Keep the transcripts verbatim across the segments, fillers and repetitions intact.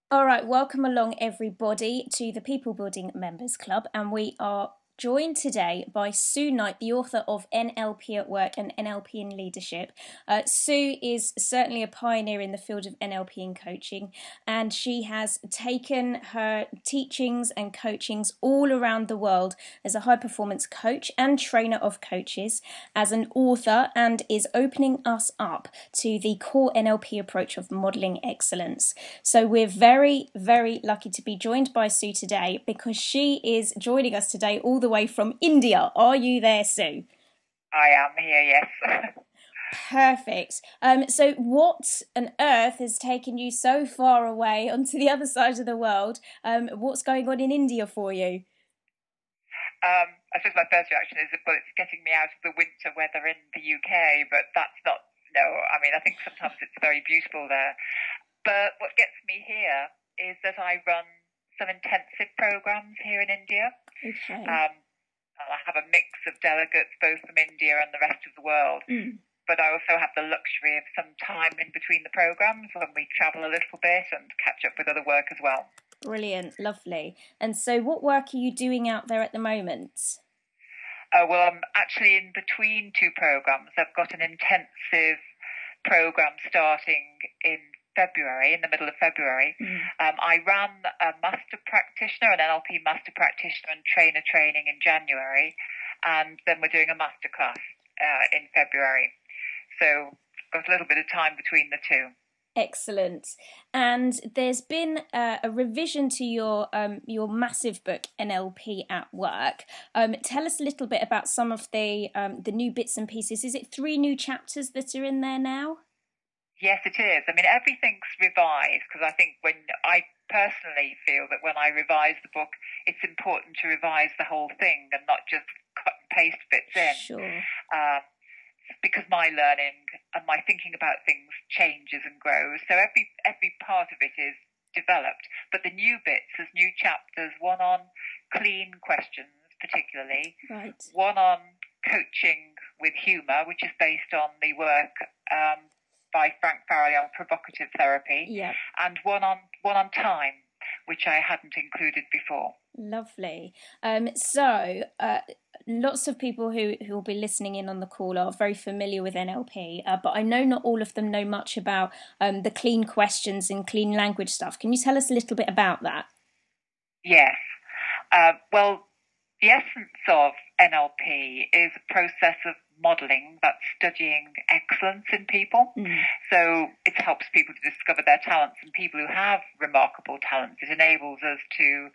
All right, welcome along everybody to the People Building Members Club, and we are joined today by Sue Knight, the author of N L P at Work and N L P in Leadership. Uh, Sue is certainly a pioneer in the field of N L P and coaching, and she has taken her teachings and coachings all around the world as a high-performance coach and trainer of coaches, as an author, and is opening us up to the core N L P approach of modelling excellence. So we're very, very lucky to be joined by Sue today because she is joining us today all the way from India. Are you there, Sue? I am here, yes. Perfect. Um, so what on earth has taken you so far away onto the other side of the world? Um, what's going on in India for you? Um, I suppose my first reaction is, well, it's getting me out of the winter weather in the U K, but that's not, no, I mean, I think sometimes it's very beautiful there. But what gets me here is that I run some intensive programs here in India. Okay. Um, and I have a mix of delegates, both from India and the rest of the world. Mm. But I also have the luxury of some time in between the programs when we travel a little bit and catch up with other work as well. Brilliant, lovely. And so what work are you doing out there at the moment? Uh, well, I'm actually in between two programs. I've got an intensive program starting in February, in the middle of February. Mm. Um, I ran a master practitioner, an N L P master practitioner and trainer training in January, and then we're doing a masterclass uh, in February. So I've got a little bit of time between the two. Excellent. And there's been uh, a revision to your um, your massive book, N L P at Work. Um, tell us a little bit about some of the um, the new bits and pieces. Is it three new chapters that are in there now? Yes, it is. I mean, everything's revised because I think when I personally feel that when I revise the book, it's important to revise the whole thing and not just cut and paste bits in. Sure. Um, because my learning and my thinking about things changes and grows. So every every part of it is developed. But the new bits, there's new chapters, one on clean questions particularly, right. One on coaching with humour, which is based on the work um, by Frank Farrelly on provocative therapy, yeah. and one on one on time, which I hadn't included before. Lovely. Um, so, uh, lots of people who, who will be listening in on the call are very familiar with N L P, uh, but I know not all of them know much about um, the clean questions and clean language stuff. Can you tell us a little bit about that? Yes. Uh, well, the essence of N L P is a process of modelling, that's studying excellence in people. Mm. So it helps people to discover their talents, and people who have remarkable talents, it enables us to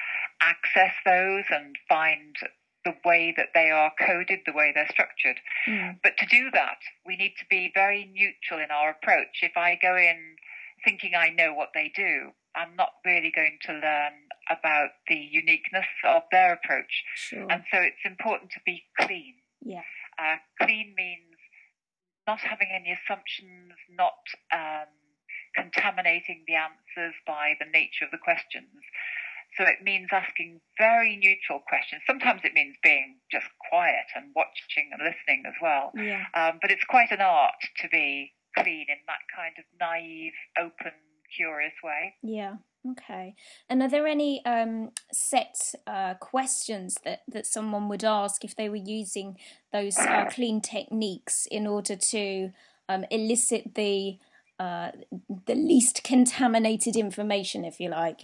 access those and find the way that they are coded, the way they're structured. Mm. But to do that, we need to be very neutral in our approach. If I go in thinking I know what they do, I'm not really going to learn about the uniqueness of their approach. Sure. And so it's important to be clean. Yeah. Uh, clean means not having any assumptions, not um, contaminating the answers by the nature of the questions. So it means asking very neutral questions. Sometimes it means being just quiet and watching and listening as well. Yeah. Um, but it's quite an art to be clean in that kind of naive, open, curious way. Yeah. Okay. And are there any um, set uh, questions that, that someone would ask if they were using those uh, clean techniques in order to um, elicit the uh, the least contaminated information, if you like?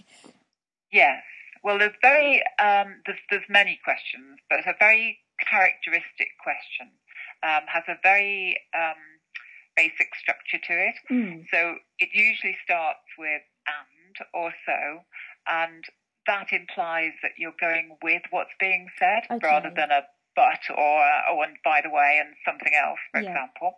Yes. Well, there's very um, there's, there's many questions, but a very characteristic question um, has a very um, basic structure to it. Mm. So it usually starts with and or so, and that implies that you're going with what's being said okay. rather than a but or oh, and by the way, and something else, for yeah. example.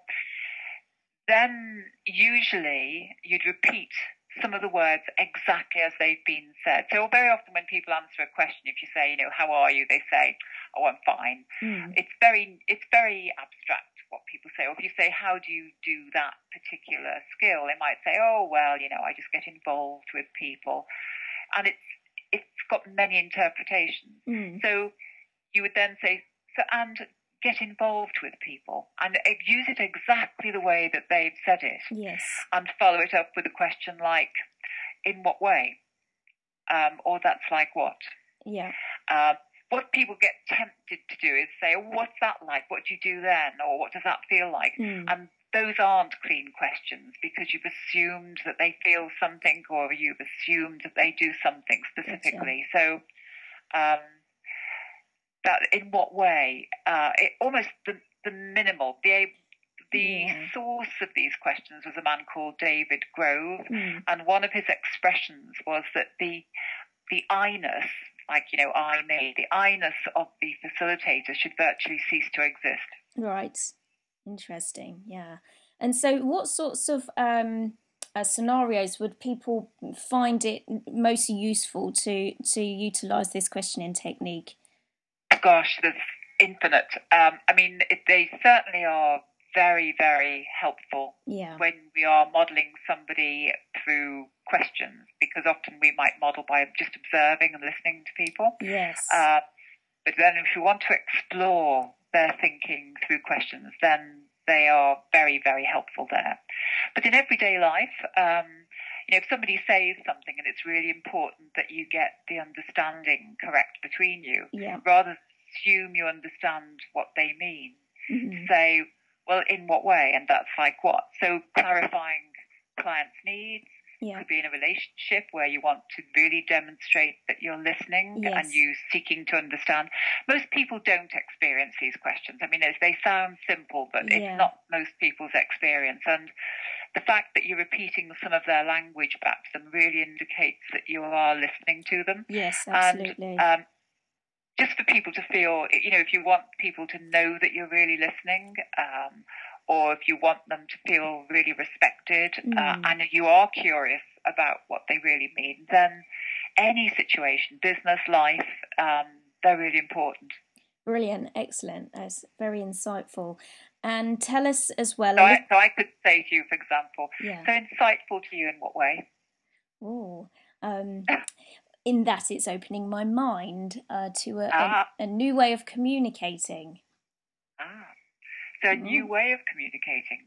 Then usually you'd repeat some of the words exactly as they've been said. So very often when people answer a question, if you say, you know, how are you? They say, oh, I'm fine. Mm. It's very, it's very abstract what people say. Or if you say, how do you do that particular skill? They might say, oh, well, you know, I just get involved with people. And it's, it's got many interpretations. Mm. So you would then say, so, and get involved with people and use it exactly the way that they've said it. Yes. And follow it up with a question like, in what way? Um, or that's like what? Yeah. Um, what people get tempted to do is say, oh, what's that like? What do you do then? Or what does that feel like? Mm. And those aren't clean questions because you've assumed that they feel something or you've assumed that they do something specifically. Gotcha. So um, that in what way? Uh, it, almost the, the minimal, the The yeah. source of these questions was a man called David Grove, mm. and one of his expressions was that the the I-ness, like, you know, I, me, the I-ness of the facilitator should virtually cease to exist. Right. Interesting, yeah. And so what sorts of um, uh, scenarios would people find it most useful to, to utilise this questioning technique? Gosh, there's infinite. Um, I mean, it, they certainly are very, very helpful yeah. when we are modelling somebody through questions, because often we might model by just observing and listening to people. Yes. Uh, but then if you want to explore their thinking through questions, then they are very, very helpful there. But in everyday life, um, you know, if somebody says something and it's really important that you get the understanding correct between you, yeah. rather than assume you understand what they mean, mm-hmm. say, well, in what way? And that's like what? So clarifying clients' needs yeah. could be in a relationship where you want to really demonstrate that you're listening yes. and you seeking to understand. Most people don't experience these questions. I mean, they sound simple, but yeah. it's not most people's experience. And the fact that you're repeating some of their language back to them really indicates that you are listening to them. Yes, absolutely. And, um, just for people to feel, you know, if you want people to know that you're really listening, um, or if you want them to feel really respected, mm. uh, and you are curious about what they really mean, then any situation, business, life, um, they're really important. Brilliant, excellent. That's very insightful. And tell us as well. So, I, so I could say to you, for example, yeah. so insightful to you in what way? Oh, um, in that it's opening my mind uh, to a, ah. a, a new way of communicating. Ah, so a mm. new way of communicating.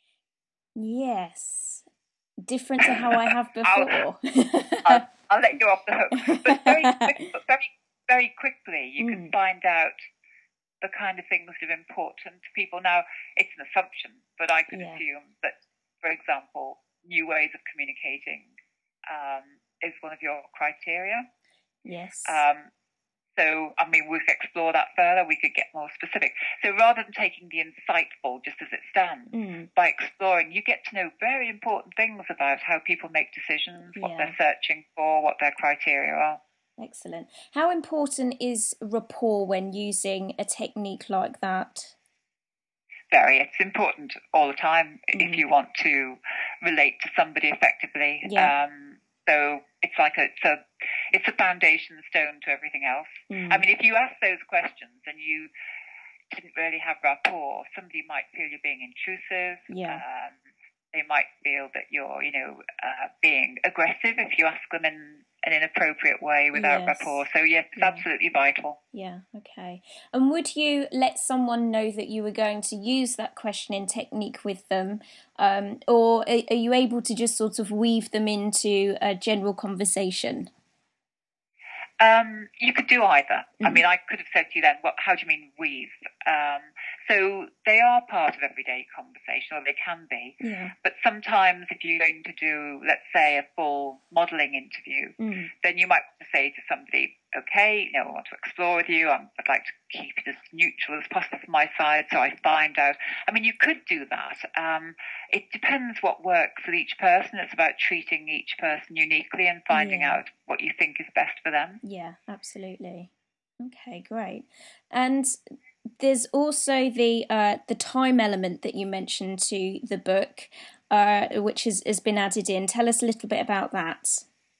Yes, different to how I have before. I'll, I'll, I'll let you off the hook, but very, quick, but very, very quickly you mm. can find out the kind of things that are important to people. Now, it's an assumption, but I could yeah. assume that, for example, new ways of communicating um, is one of your criteria. Yes. Um, so, I mean, we could explore that further. We could get more specific. So rather than taking the insightful just as it stands, mm. by exploring, you get to know very important things about how people make decisions, what yeah. they're searching for, what their criteria are. Excellent. How important is rapport when using a technique like that? Very. It's important all the time mm. if you want to relate to somebody effectively. Yeah. Um, so it's like a, it's a, it's a foundation stone to everything else. Mm. I mean, if you ask those questions and you didn't really have rapport, somebody might feel you're being intrusive. Yeah. Um, they might feel that you're, you know, uh, being aggressive if you ask them in an inappropriate way without yes. rapport. So, yes, it's yeah. absolutely vital. Yeah, okay. And would you let someone know that you were going to use that questioning technique with them? Um, or are you able to just sort of weave them into a general conversation? Um, you could do either. Mm. I mean, I could have said to you then, well, how do you mean weave? Um, so they are part of everyday conversation, or they can be. Yeah. But sometimes if you're going to do, let's say, a full modelling interview, mm. then you might want to say to somebody, okay, you know, I want to explore with you. I'm, I'd like to keep it as neutral as possible from my side, so I find out. I mean, you could do that. Um, it depends what works with each person. It's about treating each person uniquely and finding yeah. out what you think is best for them. Yeah, absolutely. Okay, great. And there's also the uh, the time element that you mentioned to the book, uh, which has, has been added in. Tell us a little bit about that.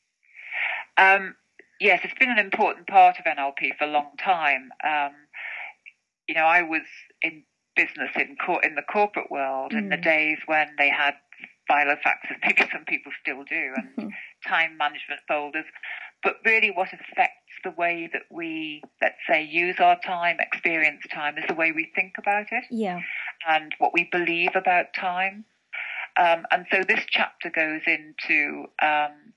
Um, yes, it's been an important part of N L P for a long time. Um, you know, I was in business in cor- in the corporate world mm. in the days when they had filofaxes, maybe some people still do, and time management folders. But really what affects the way that we, let's say, use our time, experience time, is the way we think about it. Yeah. And what we believe about time. Um, and so this chapter goes into um,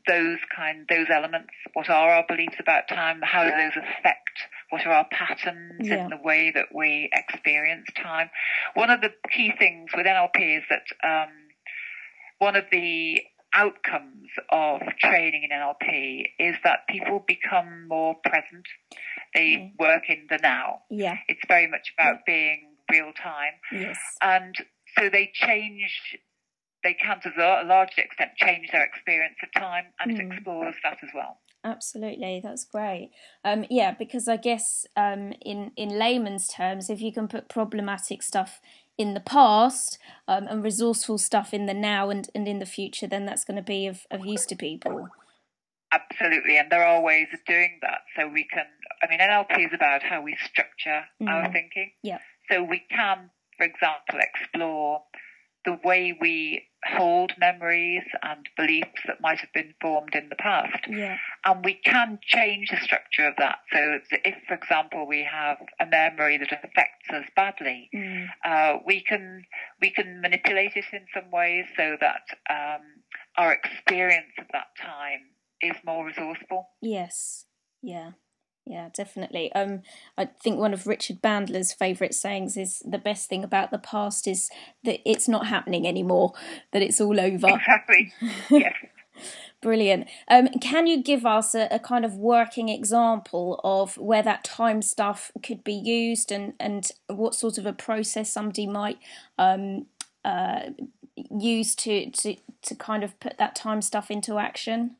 those kind, those elements. What are our beliefs about time? How do those affect? What are our patterns yeah. in the way that we experience time? One of the key things with N L P is that um, one of the outcomes of training in N L P is that people become more present. They mm. work in the now. Yeah. It's very much about yeah. being real time. Yes. And so they change, they can to a large extent change their experience of time, and mm. it explores that as well. Absolutely, that's great. Um, yeah, because I guess um, in, in layman's terms, if you can put problematic stuff in the past um, and resourceful stuff in the now and, and in the future, then that's going to be of, of use to people. Absolutely, and there are ways of doing that. So we can, I mean, N L P is about how we structure mm. our thinking. Yeah. So we can, for example, explore the way we hold memories and beliefs that might have been formed in the past. Yeah. And we can change the structure of that. So if, for example, we have a memory that affects us badly, mm. uh, we can we can manipulate it in some ways so that um, our experience of that time is more resourceful. Yes. Yeah. Yeah, definitely. Um, I think one of Richard Bandler's favourite sayings is the best thing about the past is that it's not happening anymore, that it's all over. Exactly. Yes. Brilliant. Um, can you give us a, a kind of working example of where that time stuff could be used and, and what sort of a process somebody might um, uh, use to, to, to kind of put that time stuff into action?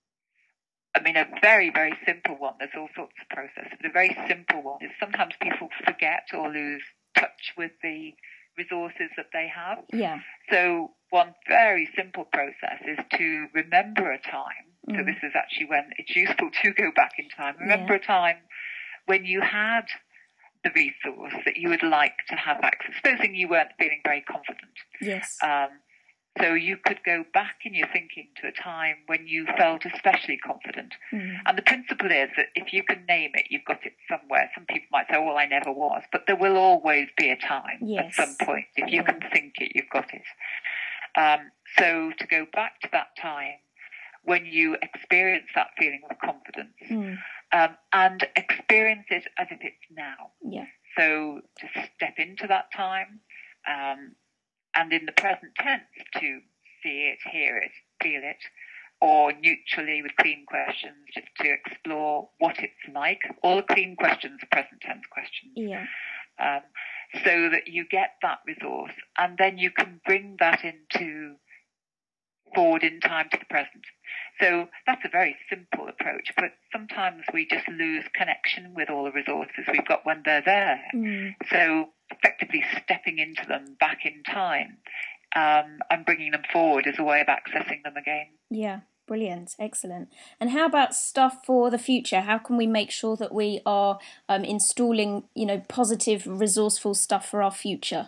I mean, a very, very simple one. There's all sorts of processes. But a very simple one is sometimes people forget or lose touch with the resources that they have. Yeah. So one very simple process is to remember a time. Mm. So this is actually when it's useful to go back in time. Remember yeah. a time when you had the resource that you would like to have access. Supposing you weren't feeling very confident. Yes. Um, So you could go back in your thinking to a time when you felt especially confident. Mm. And the principle is that if you can name it, you've got it somewhere. Some people might say, oh, well, I never was. But there will always be a time yes. at some point. If you yeah. can think it, you've got it. Um, so to go back to that time when you experience that feeling of confidence mm. um, and experience it as if it's now. Yeah. So to step into that time, um, and in the present tense to see it, hear it, feel it, or neutrally with clean questions, just to explore what it's like. All the clean questions are present tense questions. Yeah. Um, so that you get that resource, and then you can bring that into forward in time to the present. So that's a very simple approach, but sometimes we just lose connection with all the resources we've got when they're there. Mm. So effectively stepping into them back in time um, and bringing them forward is a way of accessing them again. Yeah, brilliant, excellent. And how about stuff for the future? How can we make sure that we are um, installing, you know, positive, resourceful stuff for our future?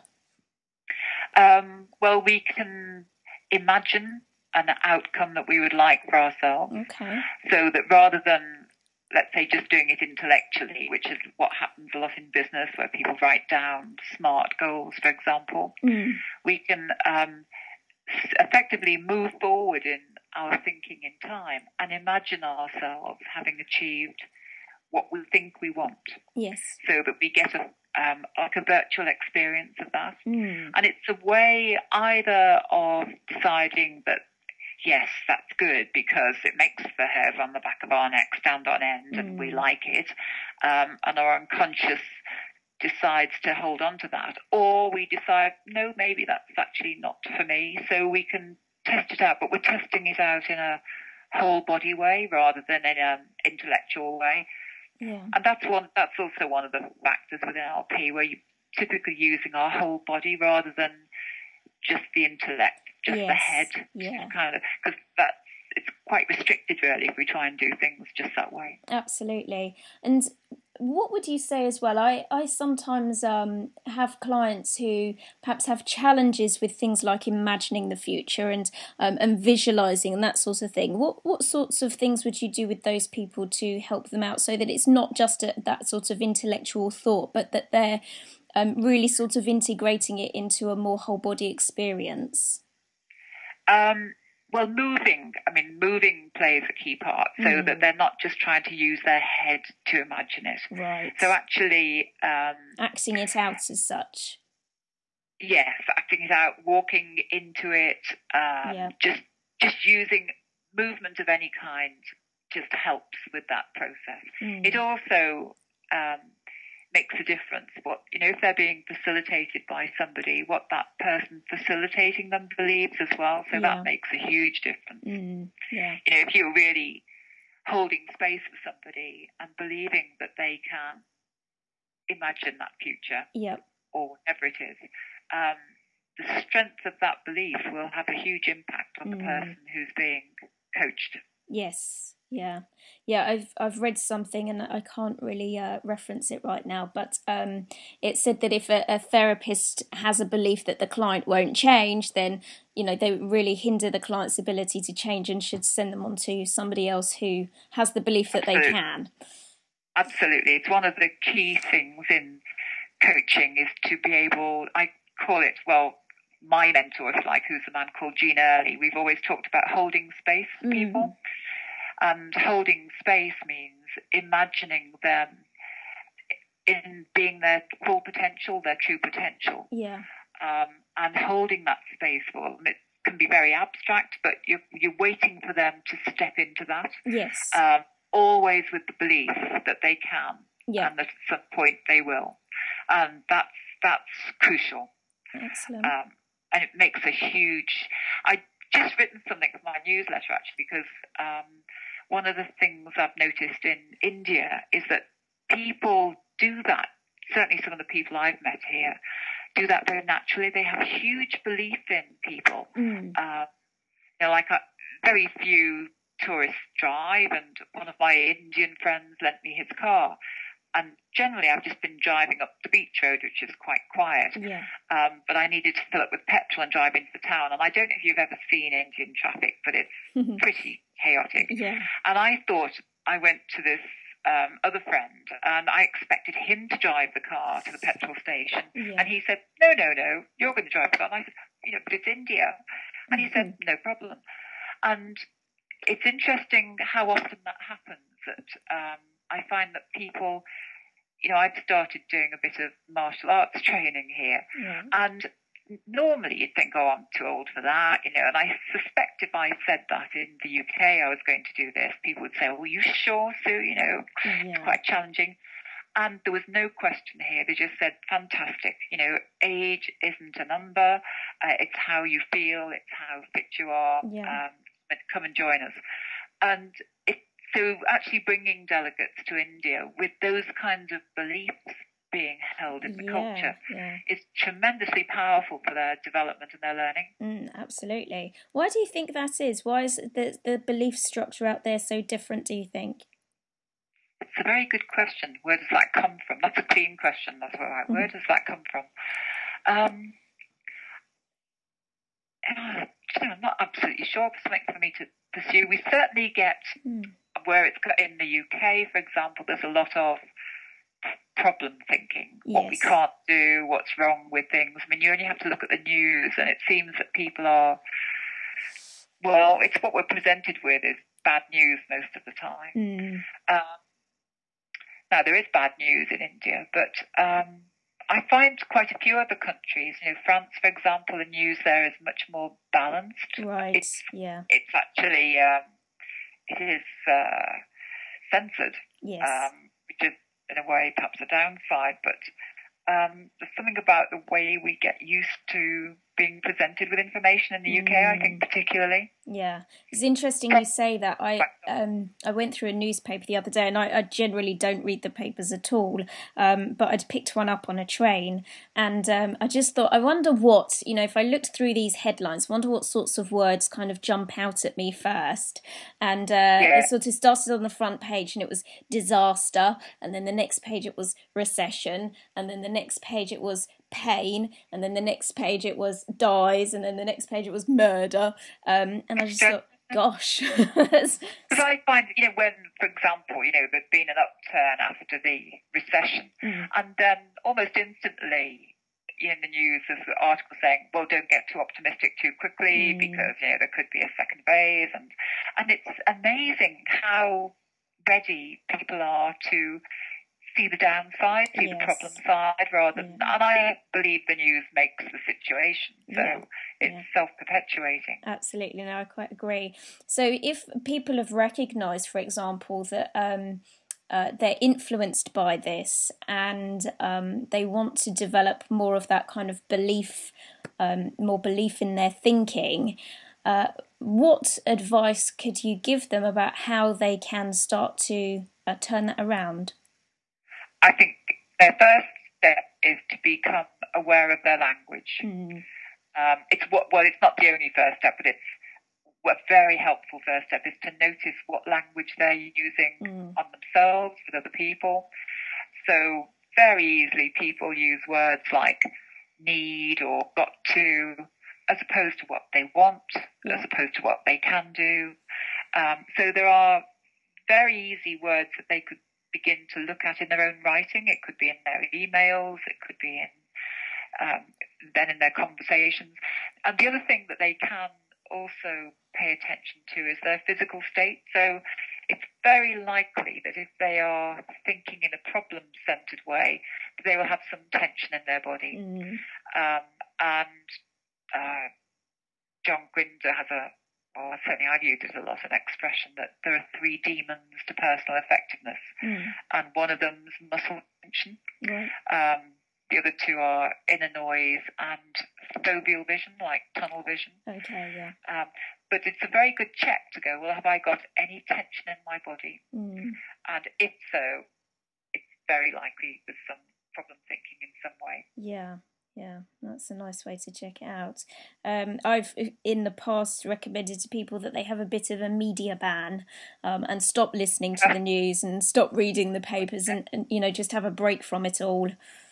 Um, well, we can imagine an outcome that we would like for ourselves. Okay. So that rather than, let's say, just doing it intellectually, which is what happens a lot in business where people write down SMART goals, for example, mm. we can um, effectively move forward in our thinking in time and imagine ourselves having achieved what we think we want. Yes. So that we get a um, like a virtual experience of that. Mm. And it's a way either of deciding that, yes, that's good because it makes the hairs on the back of our neck stand on end mm. and we like it, um, and our unconscious decides to hold on to that. Or we decide, no, maybe that's actually not for me, so we can test it out, but we're testing it out in a whole body way rather than in an intellectual way. Yeah. And that's one. That's also one of the factors within N L P where you're typically using our whole body rather than just the intellect, just yes. the head. Yeah. Kind of, because that's it's quite restricted really if we try and do things just that way. Absolutely. And what would you say as well? I, I sometimes um, have clients who perhaps have challenges with things like imagining the future and um, and visualising and that sort of thing. What what sorts of things would you do with those people to help them out so that it's not just a, that sort of intellectual thought, but that they're um, really sort of integrating it into a more whole body experience? Um, well, moving, I mean, moving plays a key part, so mm. that they're not just trying to use their head to imagine it. Right. So actually... Um, acting it out as such. Yes, acting it out, walking into it, um, yeah. just just using movement of any kind just helps with that process. Mm. It also um, makes a difference. What you know, if they're being facilitated by somebody, what that person facilitating them believes as well. So yeah. that makes a huge difference. Mm. Yeah. You know, if you're really holding space for somebody and believing that they can imagine that future, yep. or whatever it is, um, the strength of that belief will have a huge impact on the mm. person who's being coached. Yes. Yeah, yeah. I've I've read something, and I can't really uh, reference it right now, but um, it said that if a, a therapist has a belief that the client won't change, then you know they really hinder the client's ability to change, and should send them on to somebody else who has the belief that Absolutely. They can. Absolutely, it's one of the key things in coaching is to be able. I call it well. My mentor, if you like, who's a man called Gene Early. We've always talked about holding space for mm. people. And holding space means imagining them in being their full potential, their true potential. Yeah. Um, and holding that space for them, it can be very abstract, but you're, you're waiting for them to step into that. Yes. Um, always with the belief that they can, yeah. and that at some point they will. And that's, that's crucial. Excellent. Um, and it makes a huge... I just written something for my newsletter, actually, because... Um, one of the things I've noticed in India is that people do that. Certainly some of the people I've met here do that very naturally. They have a huge belief in people. Mm. Uh, you know, like a, very few tourists drive, and one of my Indian friends lent me his car. And generally I've just been driving up the beach road, which is quite quiet. Yeah. Um, but I needed to fill up with petrol and drive into the town. And I don't know if you've ever seen Indian traffic, but it's pretty chaotic. Yeah. And I thought I went to this um, other friend, and I expected him to drive the car to the petrol station. Yeah. And he said, no, no, no, you're going to drive the car. And I said, you know, but it's India. And he said, no problem. And it's interesting how often that happens. That um, I find that people, you know, I've started doing a bit of martial arts training here. Yeah. And normally you'd think, oh, I'm too old for that, you know, and I suspect if I said that in the U K I was going to do this, people would say, well, are you sure, Sue? You know, yeah. It's quite challenging. And there was no question here. They just said, fantastic. You know, age isn't a number. Uh, it's how you feel. It's how fit you are. Yeah. Um, come and join us. And it, so actually bringing delegates to India with those kinds of beliefs being held in the yeah, culture yeah. is tremendously powerful for their development and their learning. Mm, absolutely. Why do you think that is? Why is the, the belief structure out there so different, do you think? It's a very good question. Where does that come from? That's a clean question. That's all right. Mm-hmm. Where does that come from? Um, uh, I'm not absolutely sure. It's something for me to pursue. We certainly get mm. where it's in the U K, for example. There's a lot of problem thinking. Yes. What we can't do, what's wrong with things. I mean, you only have to look at the news, and it seems that people are. Well, it's what we're presented with is bad news most of the time. Mm. Um, Now, there is bad news in India, but um, I find quite a few other countries, you know, France, for example, the news there is much more balanced. Right, it's, yeah. It's actually, um, it is uh, censored, yes. um, which is, in a way, perhaps a downside, but um, there's something about the way we get used to being presented with information in the U K, mm. I think, particularly. Yeah, it's interesting you say that. I um I went through a newspaper the other day, and I, I generally don't read the papers at all, um, but I'd picked one up on a train, and um, I just thought, I wonder what, you know, if I looked through these headlines, I wonder what sorts of words kind of jump out at me first. And uh, yeah. it sort of started on the front page, and it was disaster, and then the next page it was recession, and then the next page it was pain, and then the next page it was dies, and then the next page it was murder, um, and I just thought, gosh. Because I find, you know, when, for example, you know, there's been an upturn after the recession, mm. and then almost instantly in the news there's an article saying, well, don't get too optimistic too quickly mm. because, you know, there could be a second phase. And, and it's amazing how ready people are to see the downside, see yes. the problem side, rather than, yeah. and I believe the news makes the situation, so yeah. it's yeah. self-perpetuating. Absolutely, no, I quite agree. So if people have recognised, for example, that um, uh, they're influenced by this and um, they want to develop more of that kind of belief, um, more belief in their thinking, uh, what advice could you give them about how they can start to uh, turn that around? I think their first step is to become aware of their language. Mm. Um, it's what well, it's not the only first step, but it's a very helpful first step is to notice what language they're using mm. on themselves, with other people. So very easily people use words like need or got to, as opposed to what they want, yeah. as opposed to what they can do. Um, so there are very easy words that they could begin to look at in their own writing. It could be in their emails, it could be in um, then in their conversations. And the other thing that they can also pay attention to is their physical state. So it's very likely that if they are thinking in a problem-centered way, they will have some tension in their body. Mm. Um, and uh, John Grinder has a Well, certainly I've used it a lot, an expression that there are three demons to personal effectiveness, mm. and one of them's muscle tension. Right. Um, the other two are inner noise and foveal vision, like tunnel vision. Okay, yeah. Um, but it's a very good check to go, well, have I got any tension in my body? Mm. And if so, it's very likely there's some problem thinking in some way. Yeah. Yeah, that's a nice way to check it out. Um, I've, in the past, recommended to people that they have a bit of a media ban um, and stop listening to the news and stop reading the papers and, and, you know, just have a break from it all.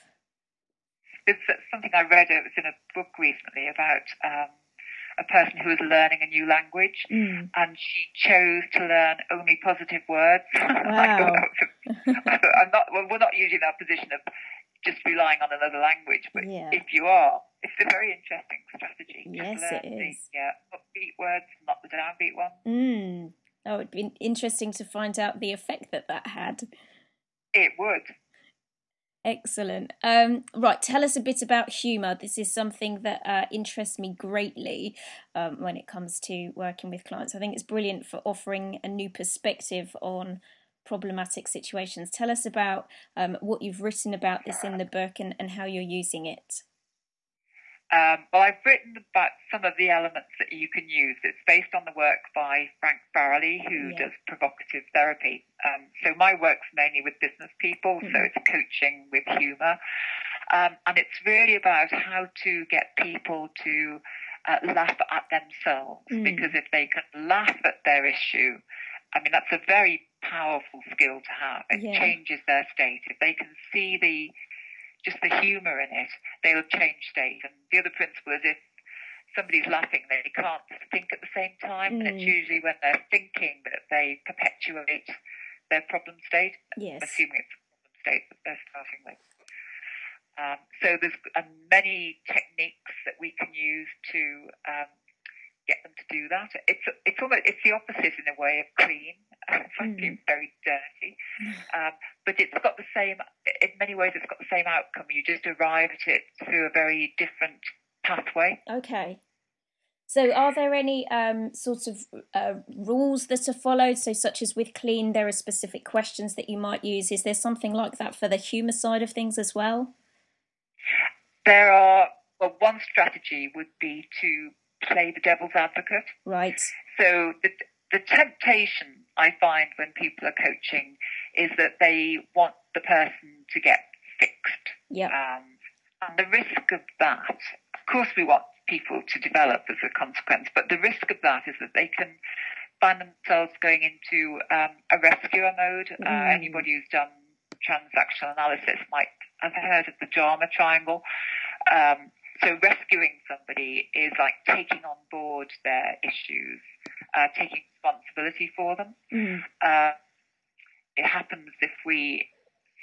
It's something I read, it was in a book recently about um, a person who was learning a new language mm. and she chose to learn only positive words. Wow. I thought, I'm not, well, we're not usually in that position of just relying on another language, but yeah. if you are, it's a very interesting strategy. Yes, just learn it is. The uh, upbeat words, not the downbeat ones. Mm. Oh, it'd be interesting to find out the effect that that had. It would. Excellent. Um, right, tell us a bit about humour. This is something that uh, interests me greatly um, when it comes to working with clients. I think it's brilliant for offering a new perspective on problematic situations. Tell us about um, what you've written about this in the book and, and how you're using it. Um, well, I've written about some of the elements that you can use. It's based on the work by Frank Farrelly, who yeah. does provocative therapy. Um, so my work's mainly with business people, mm-hmm. so it's coaching with humour. Um, and it's really about how to get people to uh, laugh at themselves, mm. because if they can laugh at their issue, I mean, that's a very powerful skill to have. It yeah. changes their state. If they can see the just the humour in it, they'll change state. And the other principle is if somebody's laughing, they can't think at the same time. Mm. And it's usually when they're thinking that they perpetuate their problem state, yes. assuming it's a problem state that they're starting with. Um, so there's uh, many techniques that we can use to um, get them to do that. It's it's almost it's the opposite in a way of clean. It's like mm. very dirty, um, but it's got the same. In many ways, it's got the same outcome. You just arrive at it through a very different pathway. Okay. So, are there any um, sort of uh, rules that are followed? So, such as with clean, there are specific questions that you might use. Is there something like that for the humour side of things as well? There are. Well, one strategy would be to play the devil's advocate. Right. So the the temptation I find when people are coaching is that they want the person to get fixed. Yeah. Um, and the risk of that, of course, we want people to develop as a consequence, but the risk of that is that they can find themselves going into um, a rescuer mode. Mm. Uh, anybody who's done transactional analysis might have heard of the drama triangle. Um, So rescuing somebody is like taking on board their issues, uh, taking responsibility for them. Mm. Uh, it happens if we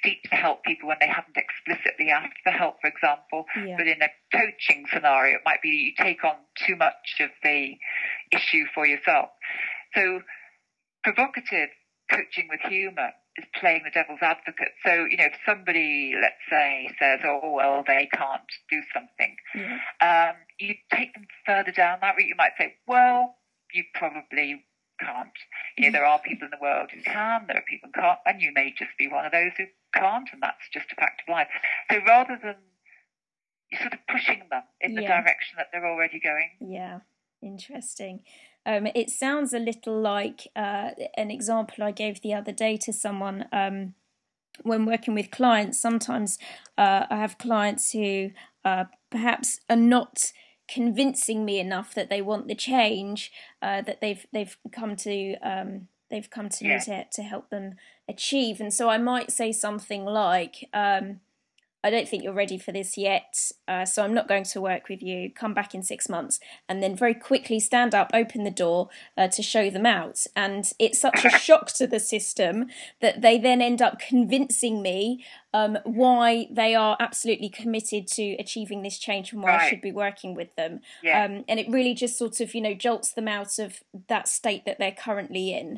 seek to help people when they haven't explicitly asked for help, for example. Yeah. But in a coaching scenario, it might be you take on too much of the issue for yourself. So provocative coaching with humour is playing the devil's advocate. So, you know, if somebody, let's say, says, oh, well, they can't do something, yeah. um, you take them further down that route. You might say, well, you probably can't. You know, there are people in the world who can, there are people who can't, and you may just be one of those who can't, and that's just a fact of life. So rather than you're sort of pushing them in the yeah. direction that they're already going. Yeah, interesting. Um, it sounds a little like uh, an example I gave the other day to someone um, when working with clients. Sometimes uh, I have clients who uh, perhaps are not convincing me enough that they want the change uh, that they've they've come to um, they've come to Yeah. me to to help them achieve. And so I might say something like, Um, I don't think you're ready for this yet, uh, so I'm not going to work with you. Come back in six months. And then very quickly stand up, open the door uh, to show them out. And it's such a shock to the system that they then end up convincing me um, why they are absolutely committed to achieving this change and why Right. I should be working with them. Yeah. Um, and it really just sort of, you know, jolts them out of that state that they're currently in.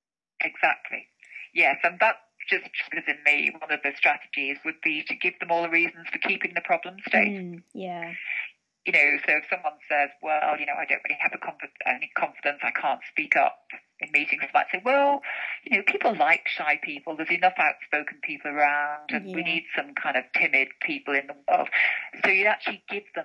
Exactly. Yes, and that just triggers in me one of the strategies would be to give them all the reasons for keeping the problem state. Mm, yeah. You know, so if someone says, well, you know, I don't really have a conf- any confidence, I can't speak up in meetings, I might say, well, you know, people like shy people. There's enough outspoken people around, and yeah. we need some kind of timid people in the world. So you actually give them,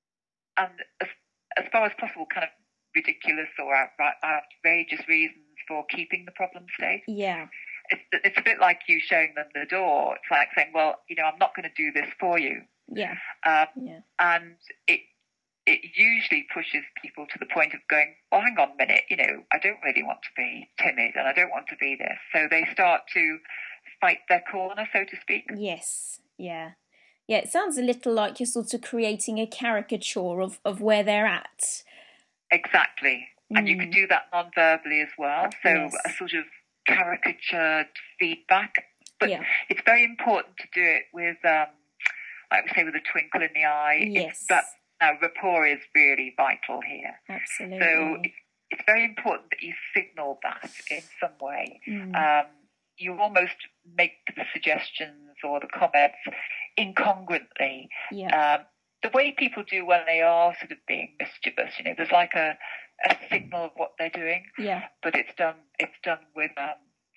and as, as far as possible, kind of ridiculous or outright outrageous reasons for keeping the problem state. Yeah. It's, it's a bit like you showing them the door. It's like saying, well, you know, I'm not going to do this for you. Yeah. Um, yeah. And it it usually pushes people to the point of going, well, hang on a minute, you know, I don't really want to be timid and I don't want to be this. So they start to fight their corner, so to speak. Yes. Yeah. Yeah, it sounds a little like you're sort of creating a caricature of, of where they're at. Exactly. Mm. And you can do that non-verbally as well. So yes. a sort of caricatured feedback. But yeah. it's very important to do it with, um, like we say, with a twinkle in the eye. Yes. It's, that, now, rapport is really vital here. Absolutely. So it's, it's very important that you signal that in some way. Mm. Um, you almost make the suggestions or the comments incongruently. Yeah. Um, the way people do when they are sort of being mischievous, you know, there's like a, a signal of what they're doing. Yeah. But it's done. It's done with um,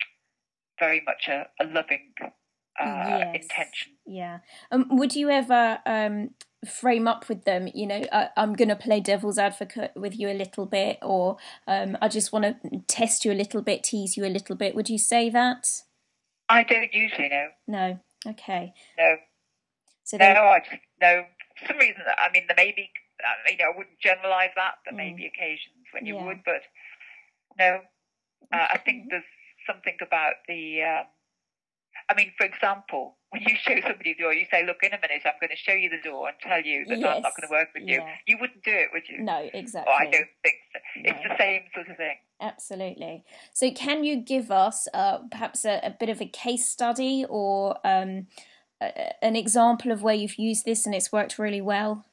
very much a, a loving uh, yes. intention. Yeah. Um, would you ever um, frame up with them, you know, I, I'm going to play devil's advocate with you a little bit, or um, I just want to test you a little bit, tease you a little bit. Would you say that? I don't usually, no. No. Okay. No. So no, I just, no. For some reason, I mean, there may be, uh, you know, I wouldn't generalise that. There mm. may be occasions when you yeah. would, but no. Uh, okay. I think there's something about the, um, I mean, for example, when you show somebody the door, you say, look, in a minute, I'm going to show you the door and tell you that yes. I'm not going to work with you. Yeah. You wouldn't do it, would you? No, exactly. Or I don't think so. No. It's the same sort of thing. Absolutely. So can you give us uh, perhaps a, a bit of a case study or um, a, an example of where you've used this and it's worked really well?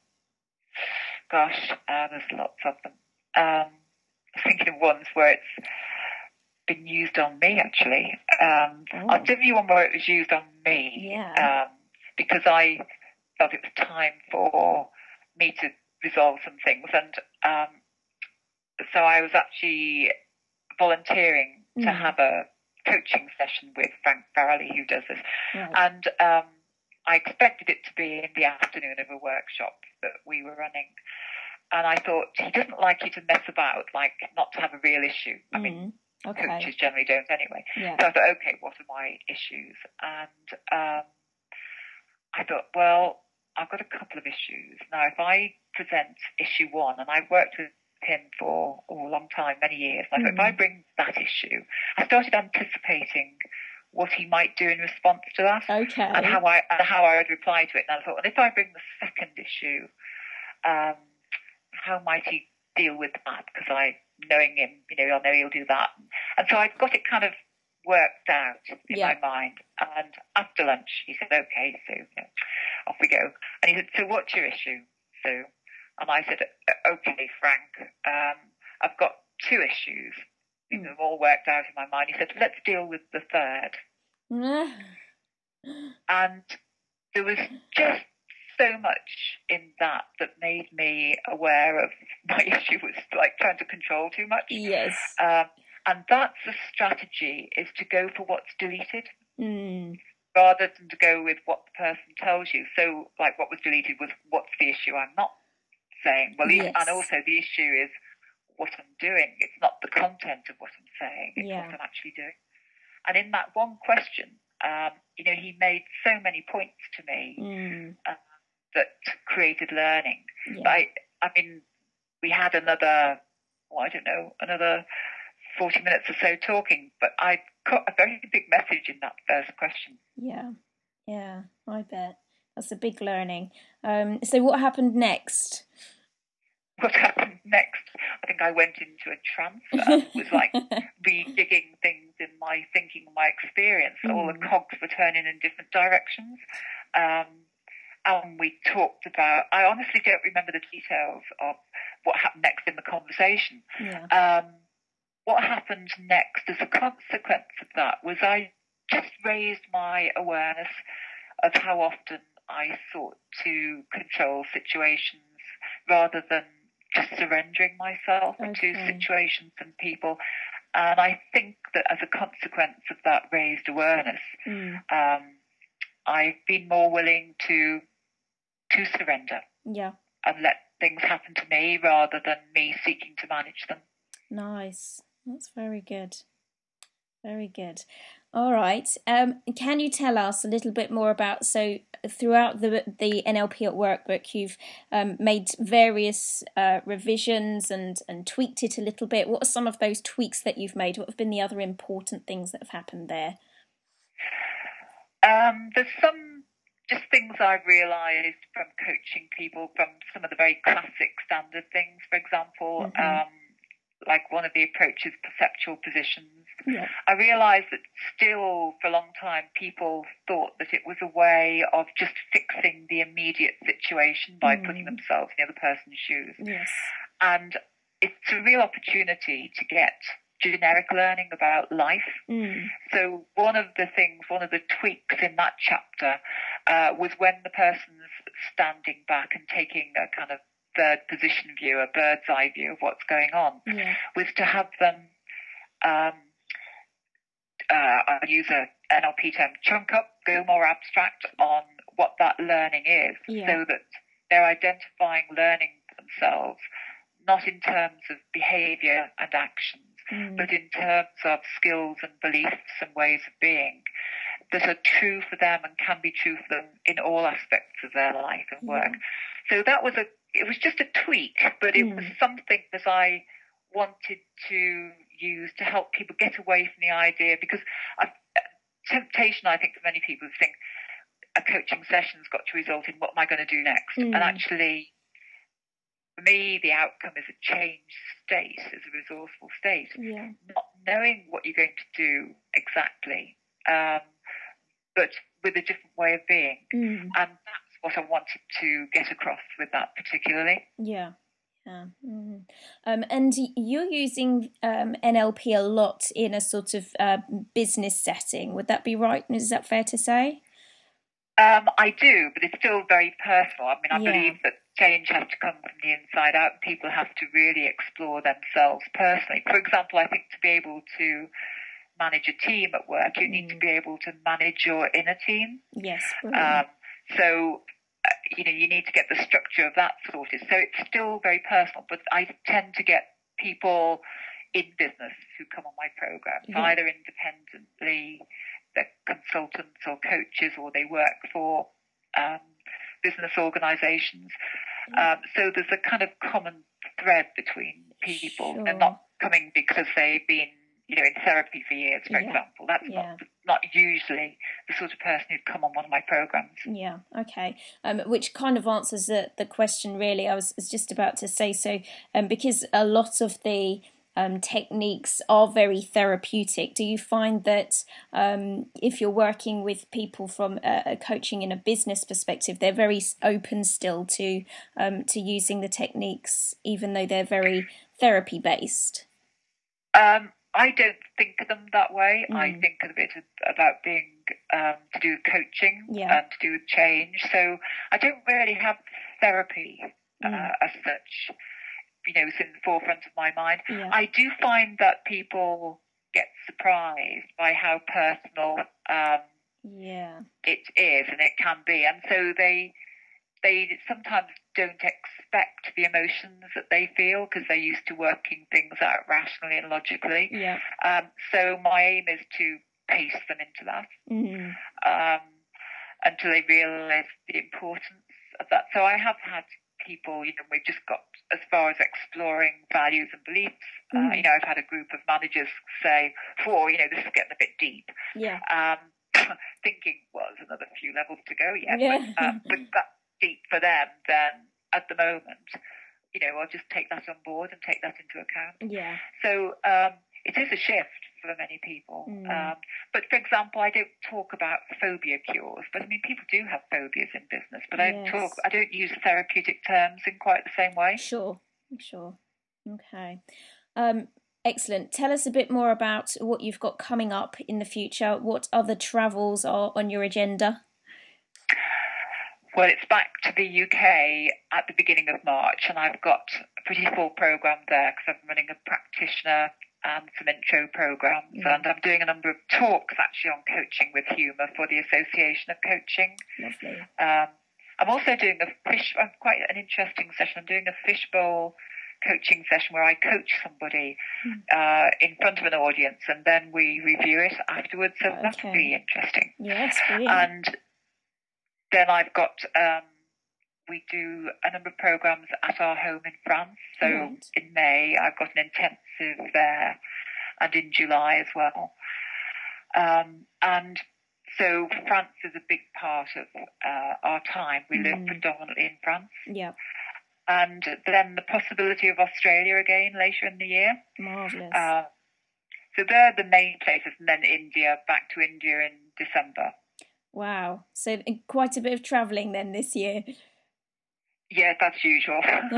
Gosh, uh, there's lots of them. Um, I'm thinking of ones where it's been used on me, actually. Um, oh. I'll give you one where it was used on me. Yeah. Um, because I felt it was time for me to resolve some things. And um, so I was actually volunteering mm. to have a coaching session with Frank Farrelly, who does this. Right. And um, I expected it to be in the afternoon of a workshop that we were running. And I thought, he doesn't like you to mess about, like not to have a real issue. I mm. mean, okay. coaches generally don't anyway. Yeah. So I thought, okay, what are my issues? And um, I thought, well, I've got a couple of issues. Now, if I present issue one, and I've worked with him for oh, a long time, many years, and I thought, mm. if I bring that issue, I started anticipating what he might do in response to that. Okay. And how I and how I would reply to it. And I thought, well, if I bring the second issue, um, how might he deal with that? Because I, knowing him, you know, I know he'll do that. And so I got it kind of worked out in yeah. my mind. And after lunch, he said, "Okay, Sue, you know, off we go." And he said, "So what's your issue, Sue?" And I said, "Okay, Frank, um, I've got two issues. Mm. They've all worked out in my mind." He said, "Let's deal with the third." And there was just so much in that that made me aware of my issue was like trying to control too much. Yes. Um, and that's the strategy, is to go for what's deleted mm. rather than to go with what the person tells you. So, like, what was deleted was, what's the issue I'm not saying? Well, yes. And also the issue is what I'm doing. It's not the content of what I'm saying. It's yeah. what I'm actually doing. And in that one question, um, you know, he made so many points to me mm. uh, that created learning. Yeah. But I, I mean, we had another, well, I don't know, another forty minutes or so talking, but I got a very big message in that first question. Yeah, yeah, I bet. That's a big learning. Um, so what happened next? What happened next? I think I went into a trance and was like redigging things in my thinking, my experience. Mm. All the cogs were turning in different directions. Um, and we talked about, I honestly don't remember the details of what happened next in the conversation. Yeah. Um, what happened next as a consequence of that was I just raised my awareness of how often I sought to control situations rather than just surrendering myself okay. to situations and people. And I think that as a consequence of that raised awareness, mm. um, I've been more willing to to surrender. Yeah. And let things happen to me rather than me seeking to manage them. Nice. That's very good. Very good. All right. Um, can you tell us a little bit more about, so throughout the the N L P at Work book, you've um, made various uh, revisions and, and tweaked it a little bit. What are some of those tweaks that you've made? What have been the other important things that have happened there? Um, there's some just things I've realised from coaching people, from some of the very classic standard things, for example, mm-hmm. um, like one of the approaches, perceptual positions. Yeah. I realised that still for a long time people thought that it was a way of just fixing the immediate situation by mm. putting themselves in the other person's shoes. Yes. And it's a real opportunity to get generic learning about life. Mm. So one of the things, one of the tweaks in that chapter uh, was when the person's standing back and taking a kind of third position view, a bird's eye view of what's going on, yeah. was to have them, um, uh, I'll use a N L P term, chunk up, go more abstract on what that learning is, yeah. so that they're identifying learning for themselves, not in terms of behaviour and actions, mm. but in terms of skills and beliefs and ways of being that are true for them and can be true for them in all aspects of their life and work. Yeah. So that was a, it was just a tweak, but it mm. was something that I wanted to use to help people get away from the idea, because I've, temptation, I think, for many people is think a coaching session's got to result in what am I going to do next? Mm. And actually, for me, the outcome is a changed state, is a resourceful state. Yeah. Not knowing what you're going to do exactly, um, but with a different way of being. Mm. And that's what I wanted to get across with that particularly. Yeah. Yeah. Mm. Um, and you're using um, N L P a lot in a sort of uh, business setting. Would that be right? Is that fair to say? Um, I do, but it's still very personal. I mean, I yeah. believe that change has to come from the inside out. People have to really explore themselves personally. For example, I think to be able to manage a team at work, you mm. need to be able to manage your inner team. Yes. Um, so, uh, you know, you need to get the structure of that sorted. So it's still very personal, but I tend to get people in business who come on my programs, yeah. either independently, they're consultants or coaches, or they work for um, business organisations. Yeah. Um, so there's a kind of common thread between people. Sure. They're not coming because they've been, you know, in therapy for years, for yeah. example. That's yeah. not not usually the sort of person who'd come on one of my programs. Yeah, okay. Um, which kind of answers the, the question, really. I was, was just about to say, so um, because a lot of the um, techniques are very therapeutic. Do you find that um, if you're working with people from a, a coaching in a business perspective, they're very open still to um, to using the techniques, even though they're very therapy based? Um, I don't think of them that way. Mm. I think of it about being um, to do with coaching yeah. and to do with change. So I don't really have therapy uh, mm. as such, you know, in the forefront of my mind. Yeah. I do find that people get surprised by how personal um, yeah. it is, and it can be, and so they they sometimes don't expect the emotions that they feel because they're used to working things out rationally and logically. Yeah. Um, so my aim is to pace them into that mm-hmm. um, until they realise the importance of that. So I have had people, you know, we've just got as far as exploring values and beliefs. Mm. Uh, you know, I've had a group of managers say, "Oh, you know, this is getting a bit deep." Yeah. Um, thinking, well, there's another few levels to go yet, yeah. but, uh, but that's deep for them. Then at the moment, you know, I'll just take that on board and take that into account. Yeah. So um, it is a shift for many people. Mm. Um, but for example, I don't talk about phobia cures, but I mean, people do have phobias in business, but yes. I talk, I don't use therapeutic terms in quite the same way. Sure, sure. Okay. Um, excellent. Tell us a bit more about what you've got coming up in the future. What other travels are on your agenda? Well, it's back to the U K at the beginning of March, and I've got a pretty full programme there because I'm running a practitioner and some intro programmes, mm. and I'm doing a number of talks actually on coaching with humour for the Association of Coaching. Lovely. Um, I'm also doing a fish, quite an interesting session. I'm doing a fishbowl coaching session where I coach somebody mm. uh, in front of an audience, and then we review it afterwards. So okay. That's really interesting. Yes, brilliant. And then I've got, um, we do a number of programmes at our home in France. So right. in May, I've got an intensive there, and in July as well. Um, and so France is a big part of uh, our time. We mm. live predominantly in France. Yeah. And then the possibility of Australia again later in the year. Marvellous. Uh, so they're the main places, and then India, back to India in December. Wow. So quite a bit of travelling then this year. Yeah, that's usual.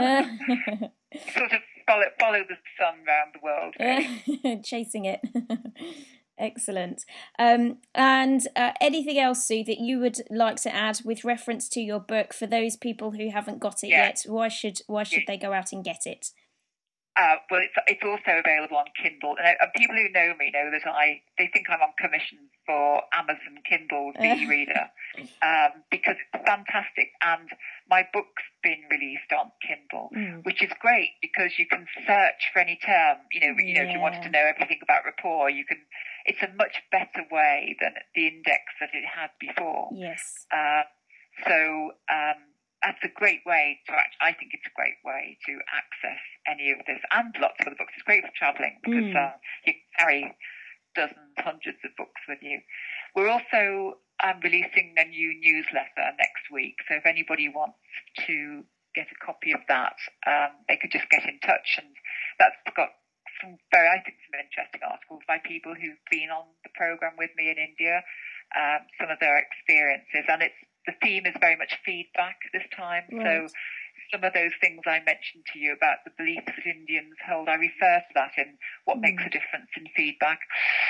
Sort of follow, follow the sun around the world. Really. Chasing it. Excellent. Um, and uh, anything else, Sue, that you would like to add with reference to your book for those people who haven't got it yeah. yet? Why should why should yeah. they go out and get it? Uh, well, it's it's also available on Kindle, and, and people who know me know that I they think I'm on commission for Amazon Kindle e-reader um, because it's fantastic, and my book's been released on Kindle, mm. which is great because you can search for any term. You know, you know, yeah. if you wanted to know everything about rapport, you can. It's a much better way than the index that it had before. Yes. Uh, so. Um, That's a great way to, I think it's a great way to access any of this and lots of other books. It's great for travelling because mm. uh, you carry dozens, hundreds of books with you. We're also um, releasing a new newsletter next week. So if anybody wants to get a copy of that, um, they could just get in touch. And that's got some very, I think, some interesting articles by people who've been on the programme with me in India, um, some of their experiences. And it's the theme is very much feedback this time. Right. So some of those things I mentioned to you about the beliefs that Indians hold, I refer to that in what mm. makes a difference in feedback.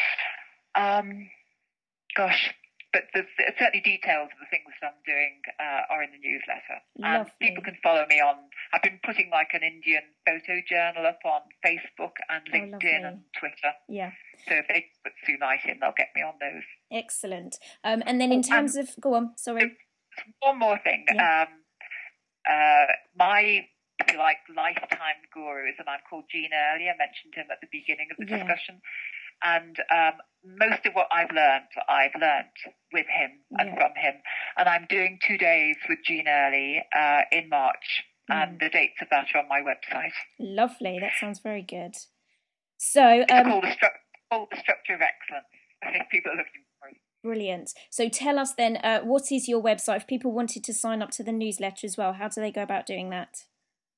Um, gosh, but there's certainly details of the things that I'm doing uh, are in the newsletter. Lovely. And people can follow me on, I've been putting like an Indian photo journal up on Facebook and LinkedIn oh, and Twitter. Yeah. So if they put Sue Knight in, they'll get me on those. Excellent. Um, and then in terms and, of, go on, sorry. One more thing. Yeah. Um, uh, my, if you like, lifetime gurus, and I'm called Gene Early. I mentioned him at the beginning of the yeah. discussion. And um, most of what I've learned, I've learned with him and yeah. from him. And I'm doing two days with Gene Early uh, in March. Mm. And the dates of that are on my website. Lovely. That sounds very good. So it's um, called, the Stru- called The Structure of Excellence. I think people are looking for it. Brilliant. So tell us then, uh, what is your website? If people wanted to sign up to the newsletter as well, how do they go about doing that?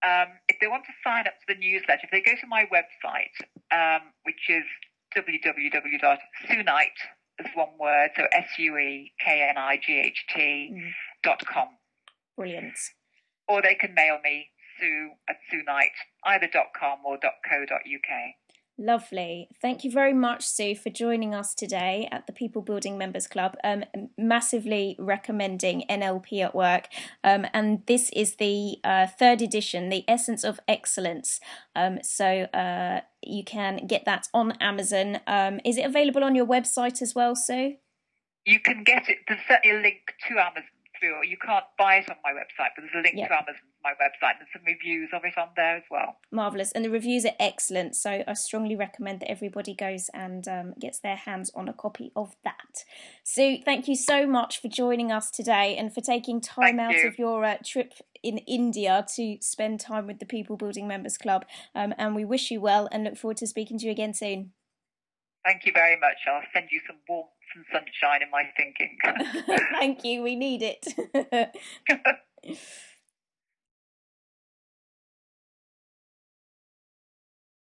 um, if they want to sign up to the newsletter, if they go to my website, um, which is w w w dot suenight, as one word, so S U E K N I G H T mm. dot com. Brilliant. Or they can mail me, Sue at suenight, either .com or .co.uk. Lovely. Thank you very much, Sue, for joining us today at the People Building Members Club. Um, massively recommending N L P at Work. Um, and this is the uh, third edition, The Essence of Excellence. Um, so uh, you can get that on Amazon. Um, is it available on your website as well, Sue? You can get it. There's certainly a link to Amazon. Through. You can't buy it on my website, but there's a link yep. to Amazon to my website and some reviews of it on there as well. Marvellous. And the reviews are excellent, so I strongly recommend that everybody goes and um, gets their hands on a copy of that. Sue, thank you so much for joining us today and for taking time thank out you. of your uh, trip in India to spend time with the People Building Members Club. Um, and we wish you well and look forward to speaking to you again soon. Thank you very much. I'll send you some warmth and sunshine in my thinking. Thank you. We need it.